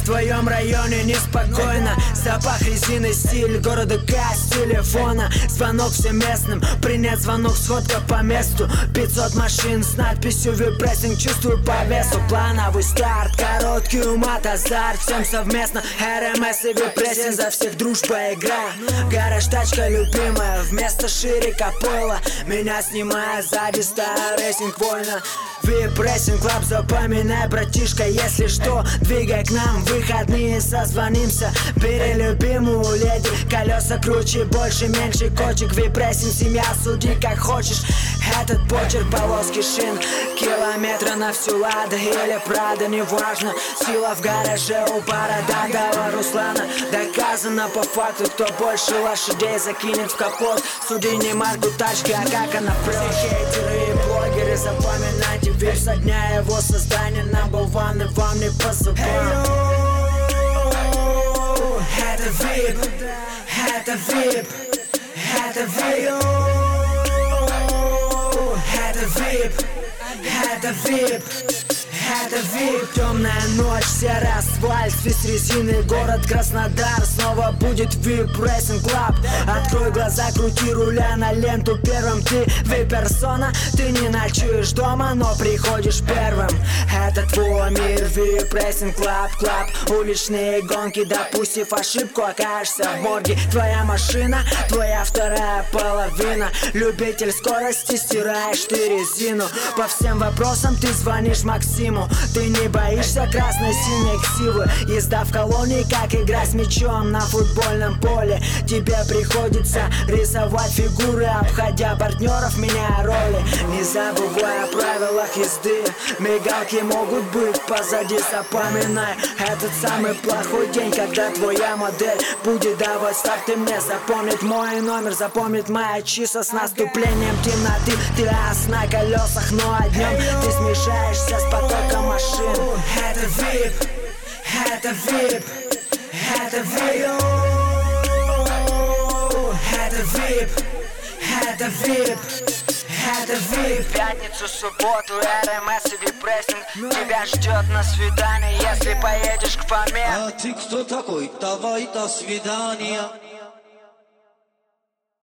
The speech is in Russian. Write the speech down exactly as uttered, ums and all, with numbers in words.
твоем районе неспокойно. Запах резины, стиль города, касс телефона. Звонок всем местным, принять звонок, сходка по месту. Пятьсот машин с надписью вип-прессинг, чувствую по весу. Плановый старт, короткий умат, азарт. Всем совместно эр эм эс и вип-прессинг. За всех дружба, игра, гараж, тачка любимая. Вместо ширика пола меня снимает сзади старый рейсинг, вольно. Вип-прессинг клаб, запоминай, братишка, если что, двигай к нам, выходные созвонимся. Бери любимую леди, колеса круче, больше, меньше кочек. Вип-прессинг, семья, суди как хочешь. Этот почерк, полоски шин, километра на всю Лада или Прада, неважно. Сила в гараже у бородатого Руслана. Доказано по факту, кто больше лошадей закинет в капот. Суди не марку тачки, а как она прет. Хейтеры и блогеры, запоминайте вип со дня его создания. Number one, и вам не по зубам. Это вип, это вип, это вип, это вип, это вип, это вип. Темная ночь, серый асфальт, свист резины, город Краснодар. Снова будет вип-прессинг клаб. Открой глаза, крути руля на ленту первым. Ты вип-персона, ты не ночуешь дома, но приходишь первым. Это твой мир, вип-прессинг клаб, клаб. Уличные гонки, допустив ошибку, окажешься в морге. Твоя машина, твоя вторая половина. Любитель скорости, стираешь ты резину. По всем вопросам ты звонишь Максиму. Ты не боишься красно-синей ксивы. Езда в колонии, как игра с мячом на футбольном поле. Тебе приходится рисовать фигуры, обходя партнеров, меняя роли. Не забывай о правилах езды. Мигалки могут быть позади, запоминай. Этот самый плохой день, когда твоя модель будет давать старт. Ты мне запомнит мой номер, запомнит мои числа. С наступлением темноты ты ас на колесах, но днем ты смешаешься с потоком машин. Это вип, это вип, это вип, это вип, это вип, это вип. Пятницу, субботу, эр эм эс и вип-прессинг тебя ждет на свидание, если поедешь к Фоме. А ты кто такой? Давай до свидания.